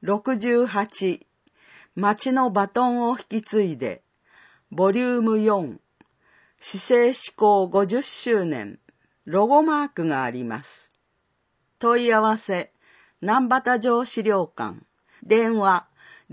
68、町のバトンを引き継いで、ボリューム4、市政施行50周年、ロゴマークがあります。問い合わせ、南畑城資料館、電話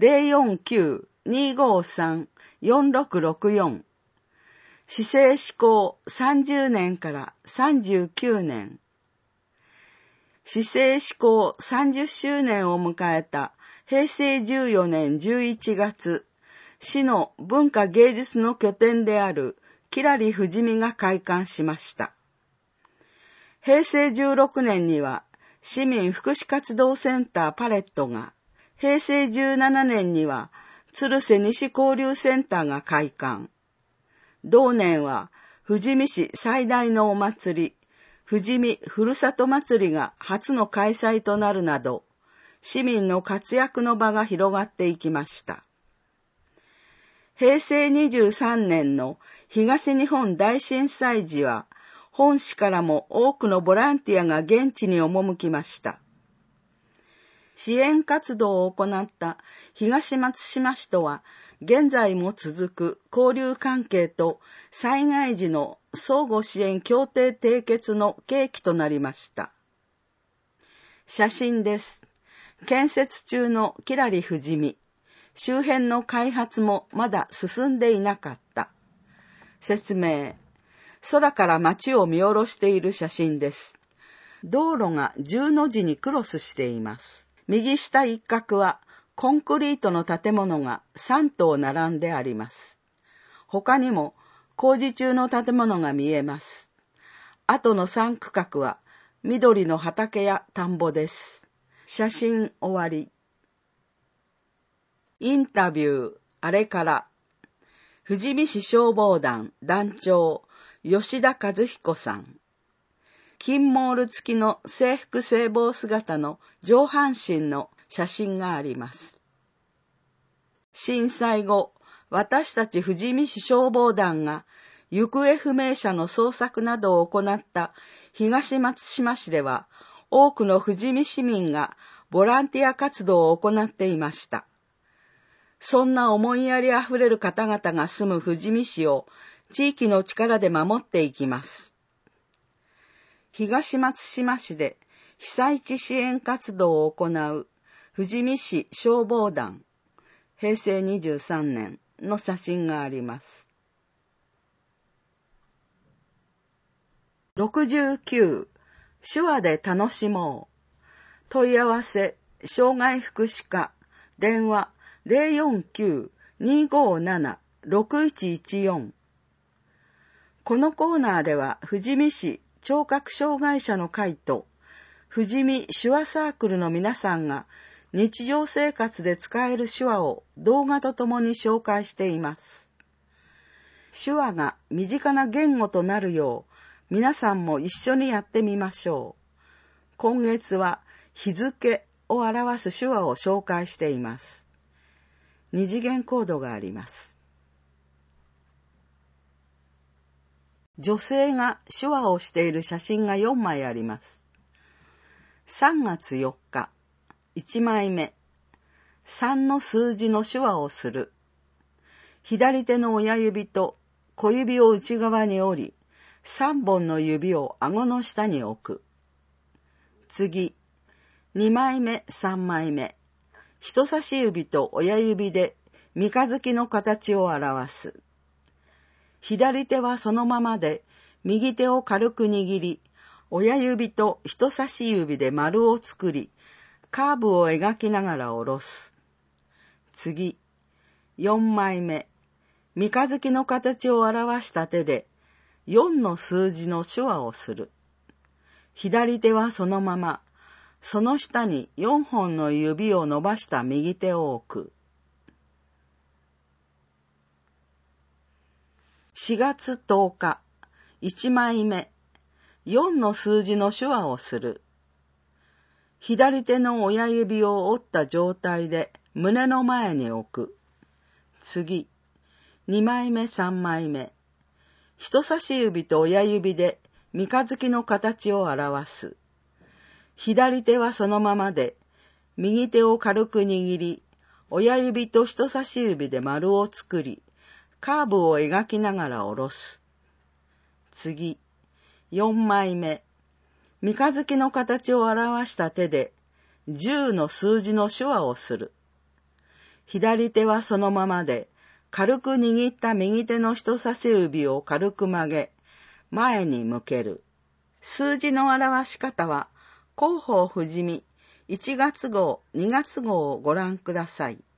049-253-4664、市政施行30年から39年、市政施行30周年を迎えた平成14年11月、市の文化芸術の拠点であるきらりふじみが開館しました。平成16年には市民福祉活動センターパレットが、平成17年には鶴瀬西交流センターが開館。同年は富士見市最大のお祭り、富士見ふるさと祭りが初の開催となるなど、市民の活躍の場が広がっていきました。平成23年の東日本大震災時は、本市からも多くのボランティアが現地に赴きました。支援活動を行った東松島市とは、現在も続く交流関係と災害時の相互支援協定締結の契機となりました。写真です。建設中のきらりふじみ。周辺の開発もまだ進んでいなかった。説明。空から街を見下ろしている写真です。道路が10の字にクロスしています。右下一角はコンクリートの建物が3棟並んであります。他にも工事中の建物が見えます。後の3区画は緑の畑や田んぼです。写真終わり。インタビュー、あれから、富士見市消防団団長、吉田和彦さん。金モール付きの制服制帽姿の上半身の写真があります。震災後、私たち富士見市消防団が行方不明者の捜索などを行った東松島市では、多くの富士見市民がボランティア活動を行っていました。そんな思いやりあふれる方々が住む富士見市を地域の力で守っていきます。東松島市で被災地支援活動を行う富士見市消防団平成23年の写真があります。69、手話で楽しもう。問い合わせ、障害福祉課、電話 049-257-6114。このコーナーでは、富士見市聴覚障害者の会と、富士見手話サークルの皆さんが、日常生活で使える手話を動画とともに紹介しています。手話が身近な言語となるよう、皆さんも一緒にやってみましょう。今月は日付を表す手話を紹介しています。二次元コードがあります。女性が手話をしている写真が4枚あります。3月4日、1枚目。3の数字の手話をする。左手の親指と小指を内側に折り、3本の指を顎の下に置く。次、2枚目、3枚目。人差し指と親指で三日月の形を表す。左手はそのままで、右手を軽く握り、親指と人差し指で丸を作り、カーブを描きながら下ろす。次、4枚目。三日月の形を表した手で、4の数字の手話をする。左手はそのまま、その下に4本の指を伸ばした右手を置く。4月10日、1枚目。4の数字の手話をする。左手の親指を折った状態で胸の前に置く。次、2枚目、3枚目。人差し指と親指で三日月の形を表す。左手はそのままで、 右手を軽く握り、親指と人差し指で丸を作り、カーブを描きながら下ろす。次、4枚目。三日月の形を表した手で、10の数字の手話をする。左手はそのままで、軽く握った右手の人差し指を軽く曲げ、前に向ける。数字の表し方は、広報富士見1月号、2月号をご覧ください。